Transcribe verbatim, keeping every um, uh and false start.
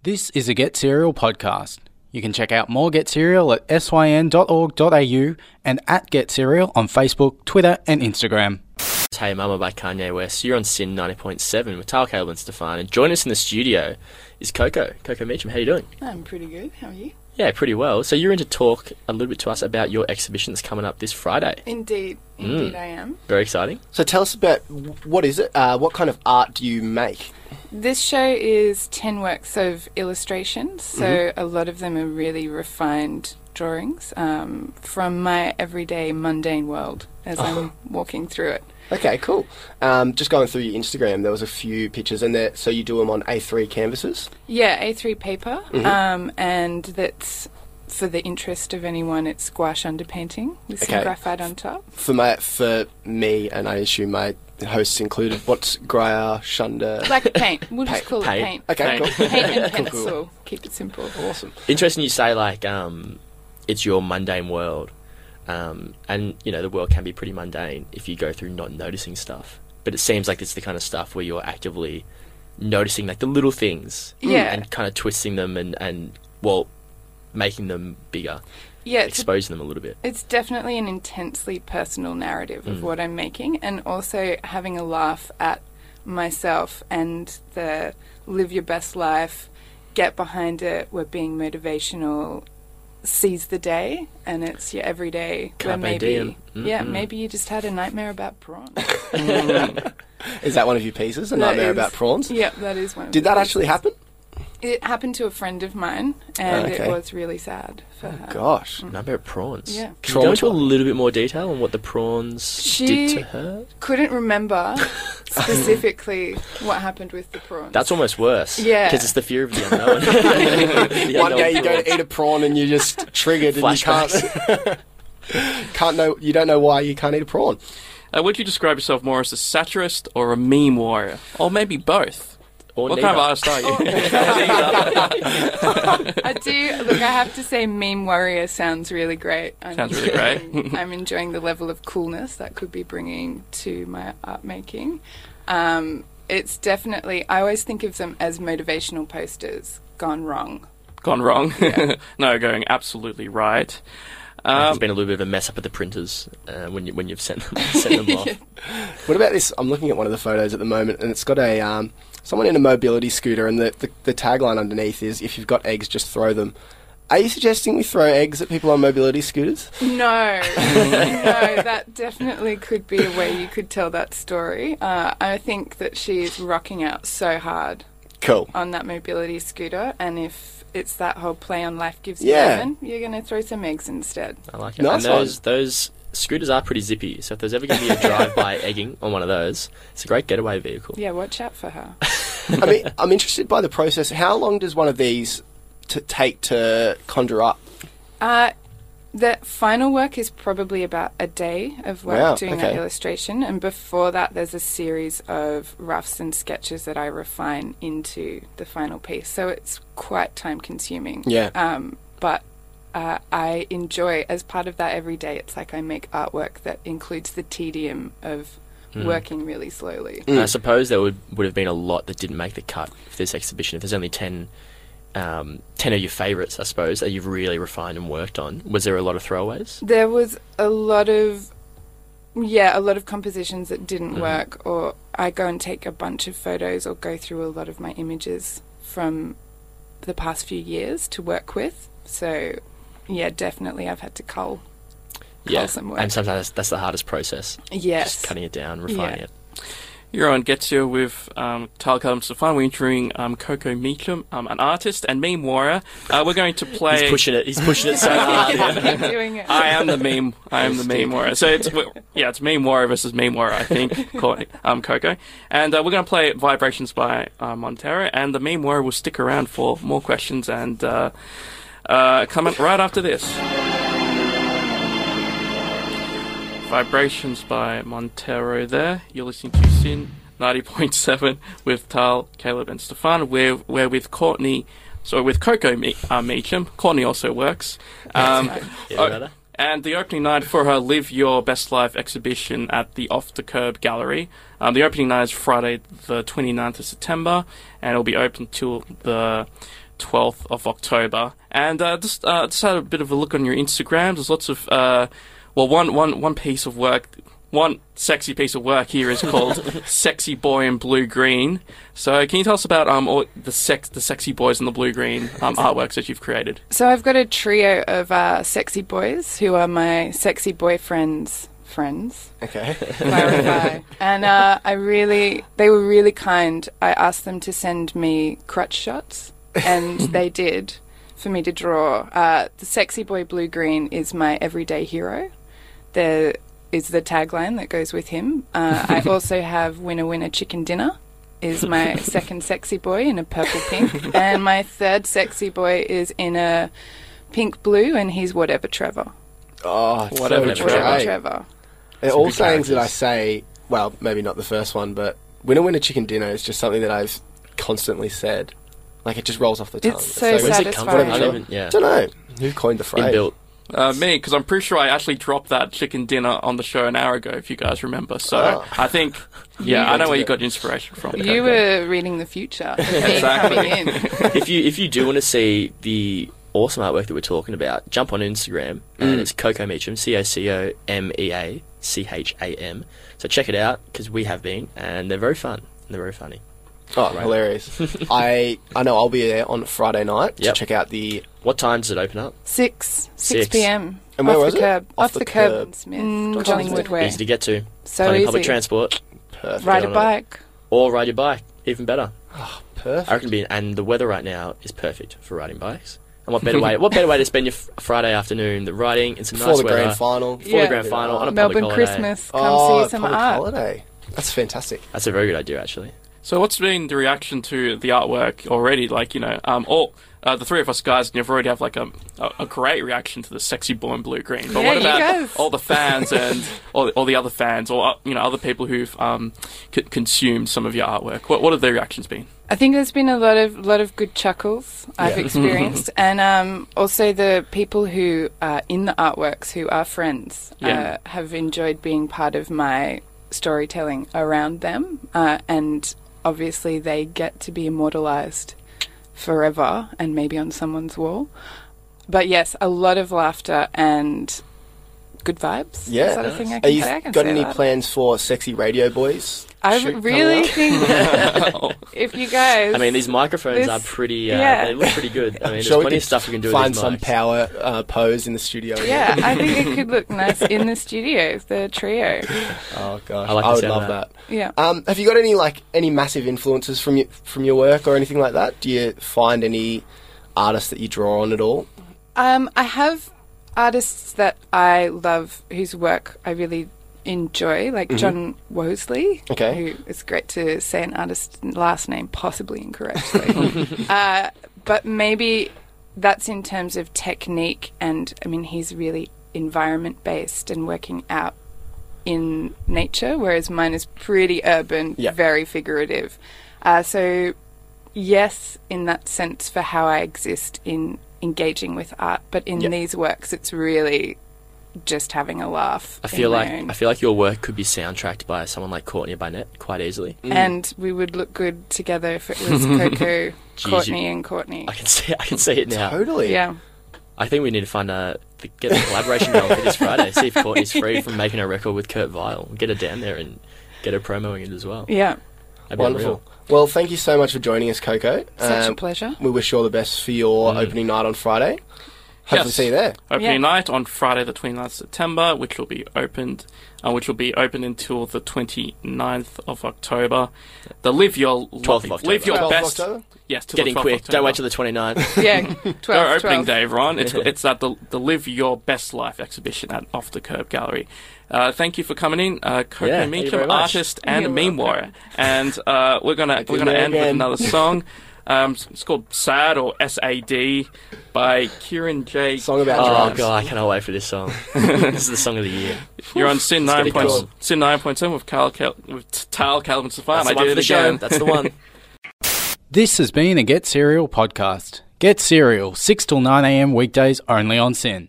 This is a Get Serial podcast. You can check out more Get Serial at syn dot org dot a u and at Get Serial on Facebook, Twitter and Instagram. Hey Mama by Kanye West. You're on Sin ninety point seven with Tal, Caleb and Stefan, and joining us in the studio is Coco. Coco Meacham, how you doing? I'm pretty good. How are you? Yeah, pretty well. So you're in to talk a little bit to us about your exhibition that's coming up this Friday. Indeed. Indeed Mm. I am. Very exciting. So tell us about, what is it? Uh, what kind of art do you make? This show is ten works of illustrations, so Mm-hmm. a lot of them are really refined drawings um, from my everyday mundane world as I'm walking through it. Okay, cool. Um, just going through your Instagram, there was a few pictures in there. So you do them on A three canvases? Yeah, A three paper, Mhm. um, and that's, for the interest of anyone, it's gouache underpainting with some Okay. graphite on top. For my, for me, and I assume my hosts included, what's gouache under? Like paint. We'll just Paint. call Paint. it paint. Okay, Paint. cool. Paint and Cool, pencil. cool. Keep it simple. Awesome. Interesting you say, like, um, it's your mundane world. Um, and, you know, the world can be pretty mundane if you go through not noticing stuff. But it seems like it's the kind of stuff where you're actively noticing, like, the little things. Yeah. And kind of twisting them and, and, well, making them bigger. Yeah, it's a Exposing them a little bit. It's definitely an intensely personal narrative of Mm. what I'm making, and also having a laugh at myself and the live your best life, get behind it, we're being motivational, seize the day, and it's your everyday where Carpe maybe diem. yeah, Mm-mm. maybe you just had a nightmare about prawns. Is that one of your pieces? A That Nightmare is- About Prawns? Yep, that is one. of Did the that actually pieces. happen? It happened to a friend of mine, and Okay. it was really sad for her. Gosh. Number of prawns. Yeah. Can you go into a Traumatising. little bit more detail on what the prawns She- did to her? Couldn't remember specifically what happened with the prawns. That's almost worse. Yeah. Because it's the fear of the unknown. The One unknown day you go prawns. to eat a prawn and you're just triggered and you can't, can't know, you don't know why you can't eat a prawn. Uh, would you describe yourself more as a satirist or a meme warrior? Or maybe both? Or What neither. kind of artist are you? I do. Look, I have to say, meme warrior sounds really great. I'm Sounds really great. enjoying- I'm enjoying the level of coolness that could be bringing to my art making. Um, it's definitely. I always think of them as motivational posters gone wrong. Gone wrong? No, going absolutely right. There's Um, been a little bit of a mess up at the printers uh, when you when you've sent them, sent them off. What about this? I'm looking at one of the photos at the moment, and it's got a um, someone in a mobility scooter, and the, the, the tagline underneath is, "If you've got eggs, just throw them." Are you suggesting we throw eggs at people on mobility scooters? No, no, that definitely could be a way you could tell that story. Uh, I think that she's rocking out so hard Cool. on that mobility scooter, and if it's that whole play on life gives you Yeah. lemon, you're going to throw some eggs instead. I like it. Nice and those those scooters are pretty zippy, so if there's ever going to be a drive-by egging on one of those, it's a great getaway vehicle. Yeah, watch out for her. I mean, I'm interested by the process. How long does one of these t- take to conjure up? Uh, the final work is probably about a day of work Wow, doing okay. that illustration, and before that there's a series of roughs and sketches that I refine into the final piece. So it's quite time consuming. Yeah. Um, but uh, I enjoy, as part of that every day, it's like I make artwork that includes the tedium of Mm. working really slowly. And I suppose there would would have been a lot that didn't make the cut for this exhibition. If there's only ten, um, ten of your favourites, I suppose, that you've really refined and worked on, was there a lot of throwaways? There was a lot of, yeah, a lot of compositions that didn't Mhm. work, or I go and take a bunch of photos or go through a lot of my images from the past few years to work with. So, yeah, definitely I've had to cull, cull Yeah, some work. and sometimes that's the hardest process. yes. Just cutting it down, refining Yeah. it. You're on Gets You with um, Tal, Caleb and Stefan. We're interviewing um, Coco Meacham, um, an artist and meme warrior. Uh, we're going to play... He's pushing it. He's pushing it so hard. Keep doing it. I am the meme. I am the meme warrior. So it's yeah, it's meme warrior versus meme warrior. I think, Courtney, um, Coco, and uh, we're going to play Vibrations by uh, Montero, and the meme warrior will stick around for more questions and uh, uh, comment right after this. Vibrations by Montero there. You're listening to Sin ninety point seven with Tal, Caleb and Stefan. We're, we're with Courtney, so with Coco Me- uh, Meacham. Courtney also works. Um, Yeah, Oh, rather. and the opening night for her Live Your Best Life exhibition at the Off the Curb Gallery. Um, the opening night is Friday the twenty-ninth of September, and it'll be open till the twelfth of October. And uh, just uh, just had a bit of a look on your Instagram. There's lots of uh, well, one one one piece of work. One sexy piece of work here is called "Sexy Boy in Blue Green." So, can you tell us about um all the sex the sexy boys in the blue green um, artworks that you've created? So I've got a trio of uh, sexy boys who are my sexy boyfriends' friends. Okay. Clarify. And uh, I really, they were really kind. I asked them to send me crutch shots, and they did for me to draw. Uh, the sexy boy blue green is my everyday hero. There is the tagline that goes with him. Uh, I also have winner winner chicken dinner is my second sexy boy in a purple pink, and my third sexy boy is in a pink blue, and he's whatever Trevor. Oh, it's Whatever so Trevor. Whatever great. Trevor. They're Some all good sayings that I characters. say, well, maybe not the first one, but winner winner chicken dinner is just something that I've constantly said. Like, it just rolls off the tongue. It's so Where's it come from? satisfying. I don't even, yeah. I don't know. Who coined the phrase? Inbuilt. Uh, me, because I'm pretty sure I actually dropped that chicken dinner on the show an hour ago, if you guys remember. So Oh. I think, yeah, You I know did where it. you got your inspiration from. You Coco. were reading the future. Me Exactly. coming in. if you if you do want to see the awesome artwork that we're talking about, jump on Instagram and it's Coco Meacham, C O C O M E A C H A M. So check it out because we have been, and they're very fun and they're very funny. Oh, hilarious. I I know I'll be there on Friday night Yep. to check out the... What time does it open up? Six, six Six. p.m. And where off was the it? curb. Off Off, the the, curb. curb. Smith, Mm, Collingwood Way. Easy to get to. So Plenty easy. of public transport. Perfect. Ride Get a on it. bike. Or ride your bike. Even better. Perfect. I reckon be, and the weather right now is perfect for riding bikes. And what better way? What better way to spend your f- Friday afternoon than riding in some Before nice the weather grand final. before Yeah. the grand final on a Melbourne public holiday. Christmas. Come Oh, see some public art. holiday. That's fantastic. That's a very good idea, actually. So what's been the reaction to the artwork already? Like, you know, um, all uh, the three of us guys, you've already have like a, a, a great reaction to the sexy boy in blue green. But Yeah, what you about guys. all the fans and all the, all the other fans, or uh, you know, other people who've um, c- consumed some of your artwork? What what have their reactions been? I think there's been a lot of lot of good chuckles I've Yeah. experienced, and um, also the people who are in the artworks who are friends Yeah. uh, have enjoyed being part of my storytelling around them, uh, and obviously they get to be immortalised forever and maybe on someone's wall. But yes, a lot of laughter and good vibes. Yeah. Is that a thing I Are can you say? I can got say any that. plans for Sexy Radio Boys? I shoot really coming think if you guys... I mean, these microphones This- are pretty. Uh, yeah. They look pretty good. I mean, there's Sure, we plenty could of stuff we can do Find with these some mics. power uh, pose in the studio. Yeah, I think it could look nice in the studio, the trio. Oh gosh, I like I the would sound love of that. that. Yeah. Um, have you got any like any massive influences from your from your work or anything like that? Do you find any artists that you draw on at all? Um, I have artists that I love whose work I really enjoy, like John Wosley. Okay. Who it's great to say an artist's last name possibly incorrectly. uh, but maybe that's in terms of technique, and I mean, he's really environment based and working out in nature, whereas mine is pretty urban, Yeah. very figurative. Uh, so, yes, in that sense, for how I exist in engaging with art, but in Yeah. these works, it's really just having a laugh. I feel in like my own. I feel like your work could be soundtracked by someone like Courtney Barnett quite easily. And we would look good together if it was Coco, Jeez, Courtney, and Courtney. I can see I can see it now. Totally. Yeah. I think we need to find a get a collaboration going for this Friday. See if Courtney's free from making a record with Kurt Vile. Get her down there and get her promoing it as well. Yeah. That'd be Wonderful. unreal. Well, thank you so much for joining us, Coco. Such Um, a pleasure. We wish you all the best for your Mm. opening night on Friday. Hopefully Yes. see you there. Opening Yeah. night on Friday the twenty-ninth of September, which will be opened, uh, which will be open until the twenty-ninth of October. The Live Your twelfth of Live October. Your twelfth of Best. October? Yes, till Getting the twelfth quick. of October. Don't wait till the twenty-ninth. Yeah. Our twelve, opening twelve. day, Ron. It's it's at the the Live Your Best Life exhibition at Off the Curb Gallery. Uh, thank you for coming in, uh, Coco Yeah, thank you Meacham, very much. artist and You're meme welcome. warrior. And uh, we're gonna we're gonna there end with again. another song. Um, it's called Sad or S A D by Kieran J. Song about Oh drugs. god, I cannot wait for this song. This is the song of the year. You're on Sin It's nine getting point cool. Sin nine point seven with Carl Cal- with Tal Calvin Safan. That's I the one did for it the show. again. That's the one. This has been a Get Serial podcast. Get Serial, six till nine a.m. weekdays only on Sin.